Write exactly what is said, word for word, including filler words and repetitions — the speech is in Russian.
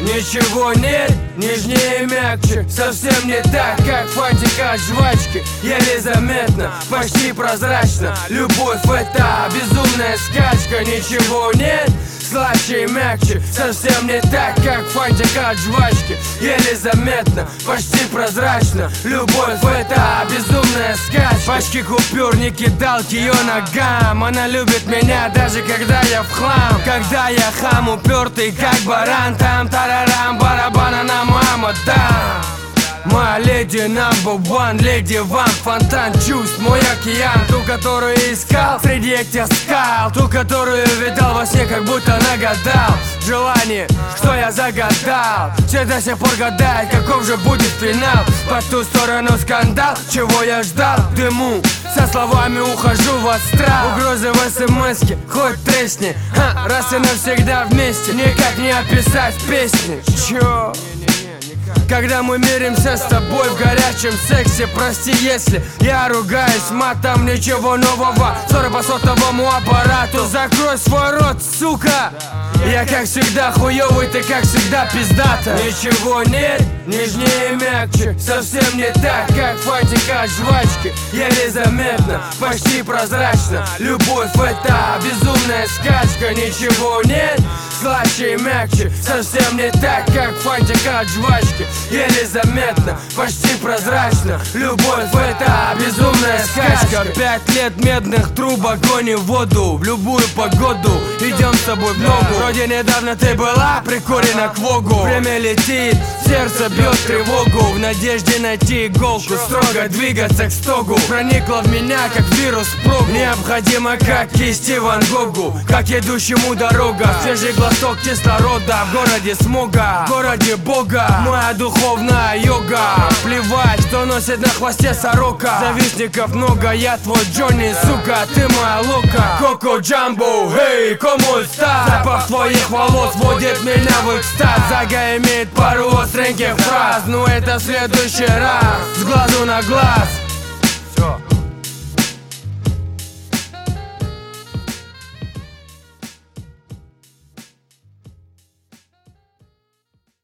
Ничего нет, нежнее и мягче. Совсем не так, как фантик от жвачки. Еле заметно, почти прозрачно. Любовь это безумная скачка. Ничего нет, слаще и мягче. Совсем не так, как фантик от жвачки. Еле заметно, почти прозрачно. Любовь это безумная скачка. Пачки купюр не кидал к ее ногам. Она любит меня даже когда я в хлам. Когда я хам упертый как баран. Там тарарам, барабана на мама, да. Моя леди number one, леди вам фонтан чувств. Мой океан, ту, которую искал среди этих скал. Ту, которую видал во сне, как будто нагадал. Желание, что я загадал. Все до сих пор гадают, каков же будет финал. По ту сторону скандал, чего я ждал. Дыму, со словами ухожу в астрал. Угрозы в смс-ке, хоть тресни. Ха, раз и навсегда вместе, никак не описать в песне. Чё? Когда мы миримся с тобой в горячем сексе. Прости, если я ругаюсь матом, ничего нового. Ссоры по сотовому аппарату. Закрой свой рот, сука. Я как всегда хуёвый, ты как всегда пиздата. Ничего нет, нежнее и мягче. Совсем не так, как фантик от жвачки. Еле заметно, почти прозрачно. Любовь это безумная скачка. Ничего нет, слаще и мягче. Совсем не так, как фантик от жвачки. Еле заметно, почти прозрачно. Любовь это безумная скачка. Пять лет медных труб, огонь и воду. В любую погоду идем с тобой в ногу. Вроде недавно ты была прикурена к вогу. Время летит, сердце бьет тревогу. В надежде найти иголку, строго двигаться к стогу. Проникла в меня, как вирус в прогу. Необходимо, как кисти Ван Гогу. Как идущему дорога, свежий глоток кислорода. В городе смога, в городе Бога. Моя духовная йога. Плевать, кто носит на хвосте сорока. Завистников много, я твой Джонни, сука. Ты моя Лука. Коко Джамбо, эй, кому ста? Запах твоих волос вводит меня в экстаз. Зага имеет пару остреньких фраз. Ну это в следующий раз, с глазу на глаз.